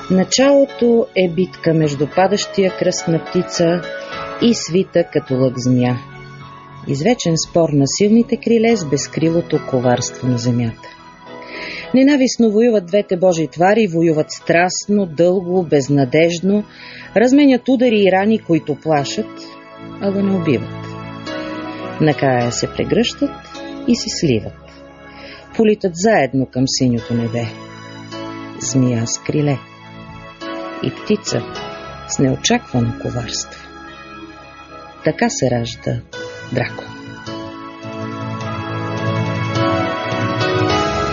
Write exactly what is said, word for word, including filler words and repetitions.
Началото е битка между падащия кръстна птица и свита като лък змия. Извечен спор на силните криле с безкрилото коварство на земята. Ненавистно воюват двете Божии твари, воюват страстно, дълго, безнадежно, разменят удари и рани, които плашат, а да не убиват. Накрая се прегръщат и се сливат. Политат заедно към синьото небе. Змия с криле и птица с неочаквано коварство. Така се ражда дракон.